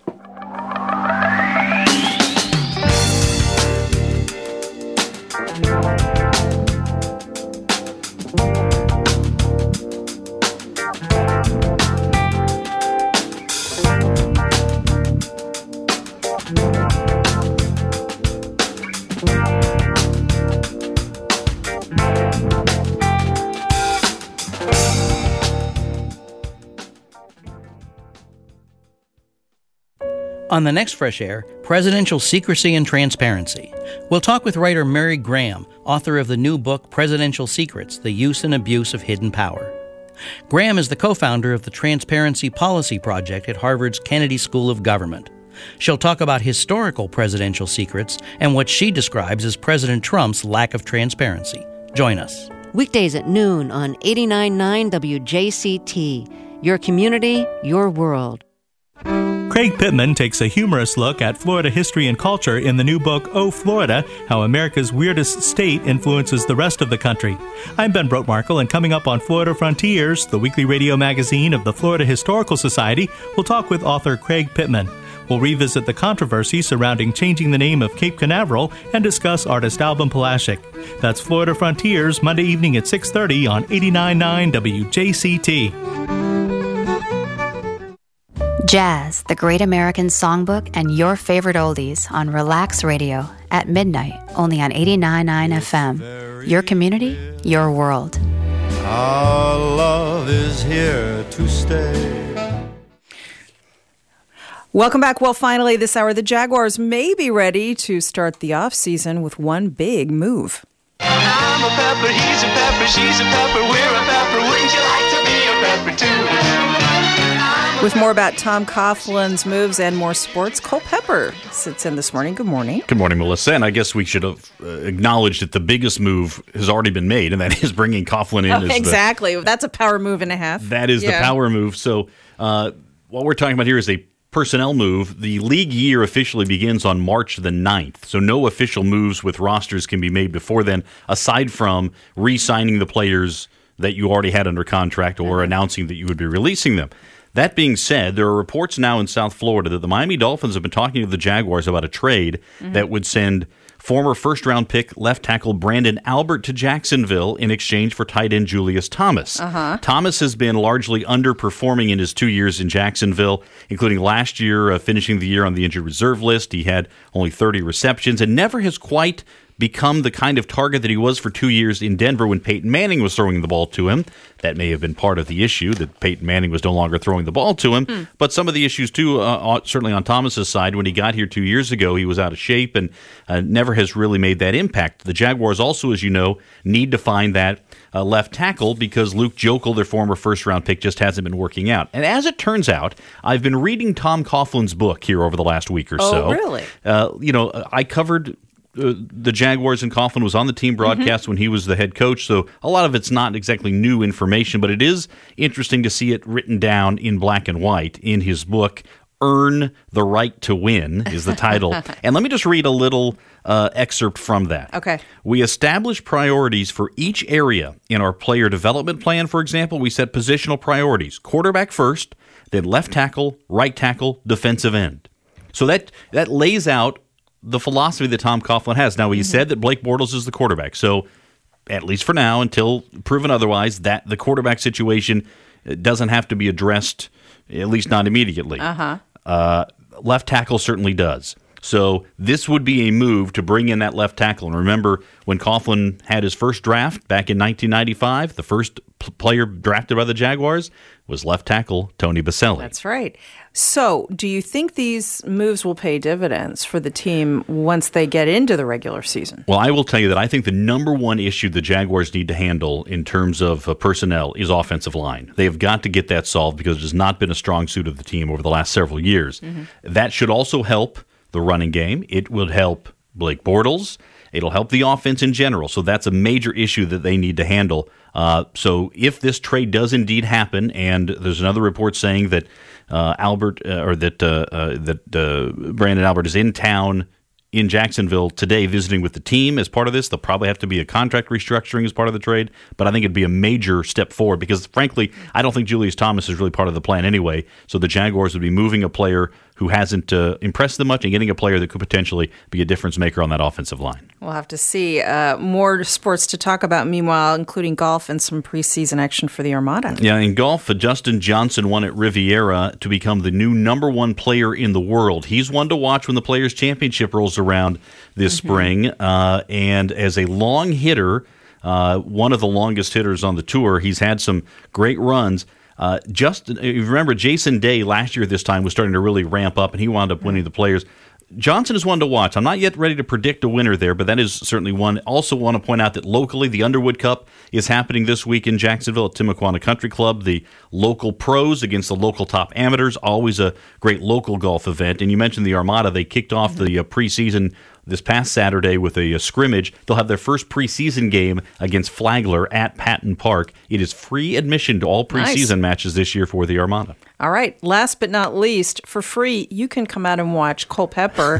On the next Fresh Air, Presidential Secrecy and Transparency. We'll talk with writer Mary Graham, author of the new book Presidential Secrets, The Use and Abuse of Hidden Power. Graham is the co-founder of the Transparency Policy Project at Harvard's Kennedy School of Government. She'll talk about historical presidential secrets and what she describes as President Trump's lack of transparency. Join us. Weekdays at noon on eighty-nine point nine W J C T. Your community, your world. Craig Pittman takes a humorous look at Florida history and culture in the new book, Oh, Florida, How America's Weirdest State Influences the Rest of the Country. I'm Ben Brotmarkle, and coming up on Florida Frontiers, the weekly radio magazine of the Florida Historical Society, we'll talk with author Craig Pittman. We'll revisit the controversy surrounding changing the name of Cape Canaveral and discuss artist Alvin Pelagic. That's Florida Frontiers, Monday evening at six thirty on eighty-nine point nine W J C T. Jazz, the Great American Songbook, and your favorite oldies on Relax Radio at midnight, only on eighty-nine point nine F M. Your community, your world. Our love is here to stay. Welcome back. Well, finally, this hour, the Jaguars may be ready to start the offseason with one big move. I'm a pepper, he's a pepper, she's a pepper, we're a pepper. Wouldn't you like to be a pepper too? With more about Tom Coughlin's moves and more sports, Cole Pepper sits in this morning. Good morning. Good morning, Melissa. And I guess we should have uh, acknowledged that the biggest move has already been made, and that is bringing Coughlin in. Oh, as exactly. The, That's a power move and a half. that is Yeah. the power move. So uh, what we're talking about here is a personnel move. The league year officially begins on March the ninth, so no official moves with rosters can be made before then, aside from re-signing the players that you already had under contract or announcing that you would be releasing them. That being said, there are reports now in South Florida that the Miami Dolphins have been talking to the Jaguars about a trade Mhm. that would send former first-round pick left tackle Brandon Albert to Jacksonville in exchange for tight end Julius Thomas. Uh-huh. Thomas has been largely underperforming in his two years in Jacksonville, including last year uh, finishing the year on the injured reserve list. He had only thirty receptions and never has quite become the kind of target that he was for two years in Denver when Peyton Manning was throwing the ball to him. That may have been part of the issue, that Peyton Manning was no longer throwing the ball to him. Mm. But some of the issues, too, uh, certainly on Thomas's side, when he got here two years ago, he was out of shape and uh, never has really made that impact. The Jaguars also, as you know, need to find that uh, left tackle because Luke Joeckel, their former first-round pick, just hasn't been working out. And as it turns out, I've been reading Tom Coughlin's book here over the last week or Oh, so. really? Uh, you know, I covered Uh, the Jaguars, and Coughlin was on the team broadcast Mm-hmm. when he was the head coach, so a lot of it's not exactly new information, but it is interesting to see it written down in black and white in his book. Earn the Right to Win is the title. And let me just read a little uh, excerpt from that. Okay. We establish priorities for each area. In our player development plan, for example, we set positional priorities. Quarterback first, then left tackle, right tackle, defensive end. So that that lays out the philosophy that Tom Coughlin has. Now, he mm-hmm. said that Blake Bortles is the quarterback. So, at least for now, until proven otherwise, that the quarterback situation doesn't have to be addressed, at least not immediately. Uh-huh. Uh, left tackle certainly does. So, this would be a move to bring in that left tackle. And remember, when Coughlin had his first draft back in nineteen ninety-five, the first p- player drafted by the Jaguars was left tackle Tony Baselli. That's right. So, do you think these moves will pay dividends for the team once they get into the regular season? Well, I will tell you that I think the number one issue the Jaguars need to handle in terms of uh, personnel is offensive line. They have got to get that solved because it has not been a strong suit of the team over the last several years. Mm-hmm. That should also help the running game. It will help Blake Bortles. It'll help the offense in general. So that's a major issue that they need to handle. Uh, so if this trade does indeed happen, and there's another report saying that uh, Albert uh, or that uh, uh, that uh, Brandon Albert is in town in Jacksonville today visiting with the team as part of this. There'll probably have to be a contract restructuring as part of the trade, but I think it'd be a major step forward because, frankly, I don't think Julius Thomas is really part of the plan anyway. So the Jaguars would be moving a player who hasn't uh, impressed them much and getting a player that could potentially be a difference maker on that offensive line. We'll have to see. Uh, more sports to talk about, meanwhile, including golf and some preseason action for the Armada. Yeah, in golf, uh, Justin Johnson won at Riviera to become the new number one player in the world. He's one to watch when the Players' Championship rolls around this mm-hmm. spring. Uh, and as a long hitter, uh, one of the longest hitters on the tour, he's had some great runs. Uh, just you remember, Jason Day last year at this time was starting to really ramp up, and he wound up winning the Players. Johnson is one to watch. I'm not yet ready to predict a winner there, but that is certainly one. Also want to point out that locally, the Underwood Cup is happening this week in Jacksonville at Timuquana Country Club. The local pros against the local top amateurs, always a great local golf event. And you mentioned the Armada. They kicked off mm-hmm. the uh, preseason this past Saturday with a, a scrimmage. They'll have their first preseason game against Flagler at Patton Park. It is free admission to all preseason nice. matches this year for the Armada. All right. Last but not least, for free, you can come out and watch Cole Pepper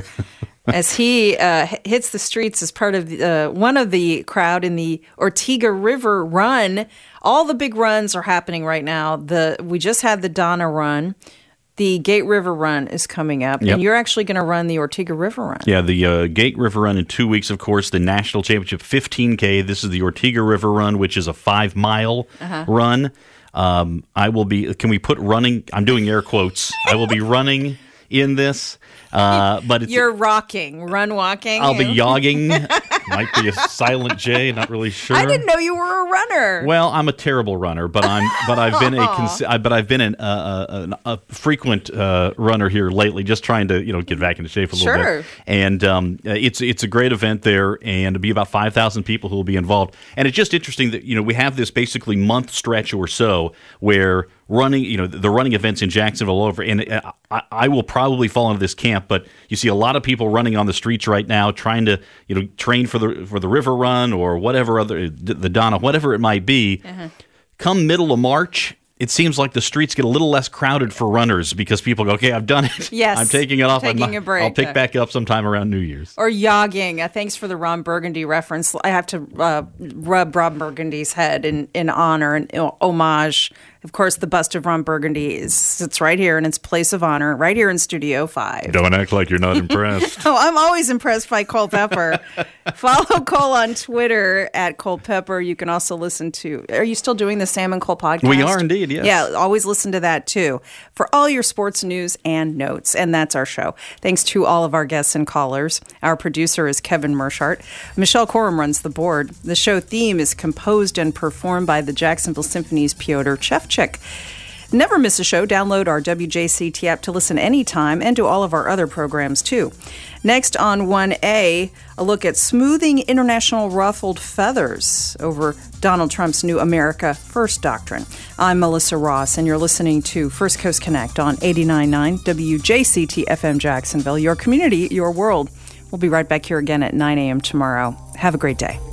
as he uh, hits the streets as part of the, uh, one of the crowd in the Ortega River Run. All the big runs are happening right now. The we just had the Donna Run. The Gate River Run is coming up, yep. and you're actually going to run the Ortega River Run. Yeah, the uh, Gate River Run in two weeks, of course, the National Championship fifteen K. This is the Ortega River Run, which is a five-mile uh-huh. run. Um, I will be, can we put running, I'm doing air quotes, I will be running in this. Uh, but it's, You're rocking, run walking. I'll be yogging. Might be a silent J, not really sure. I didn't know you were a runner. Well, I'm a terrible runner, but I'm but I've been a consi- but I've been an, uh, a, a frequent uh, runner here lately, just trying to you know get back into shape a little sure. bit. And um, it's it's a great event there, and it'll be about five thousand people who will be involved. And it's just interesting that you know we have this basically month stretch or so where running, you know, the running events in Jacksonville all over. And I, I will probably fall into this camp, but you see a lot of people running on the streets right now trying to, you know, train for the for the river run or whatever other, the Donna, whatever it might be. Uh-huh. Come middle of March, it seems like the streets get a little less crowded for runners because people go, okay, I've done it. Yes. I'm taking it off. Taking I'm not, a break. I'll pick back up sometime around New Year's. Or yogging. Uh, thanks for the Ron Burgundy reference. I have to uh, rub Ron Burgundy's head in, in honor and uh, homage. Of course, the bust of Ron Burgundy is sits right here in its place of honor, right here in Studio five. Don't act like you're not impressed. Oh, I'm always impressed by Cole Pepper. Follow Cole on Twitter at Cole Pepper. You can also listen to, are you still doing the Sam and Cole podcast? We are indeed, yes. Yeah, always listen to that too for all your sports news and notes. And that's our show. Thanks to all of our guests and callers. Our producer is Kevin Mershart. Michelle Corum runs the board. The show theme is composed and performed by the Jacksonville Symphony's Piotr Chevchik. Never miss a show. Download our W J C T app to listen anytime and to all of our other programs, too. Next on one A, a look at smoothing international ruffled feathers over Donald Trump's new America First doctrine. I'm Melissa Ross, and you're listening to First Coast Connect on eighty-nine point nine W J C T F M Jacksonville, your community, your world. We'll be right back here again at nine a.m. tomorrow. Have a great day.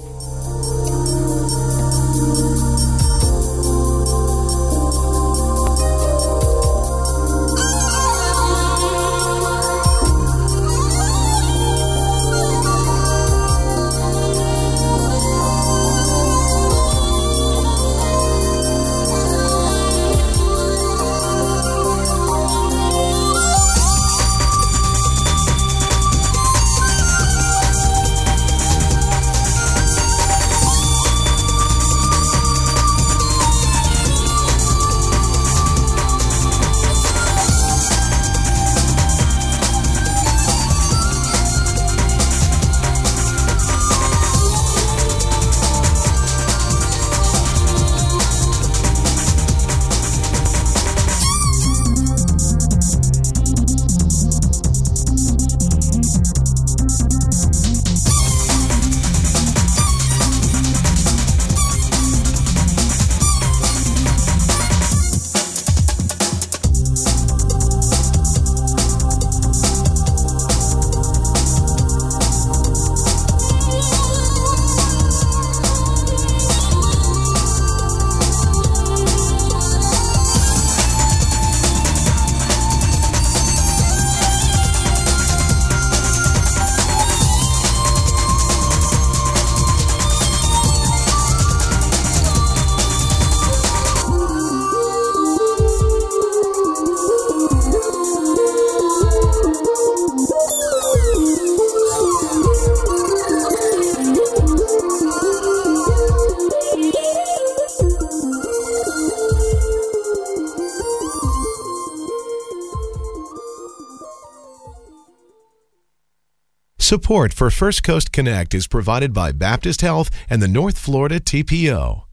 Support for First Coast Connect is provided by Baptist Health and the North Florida T P O.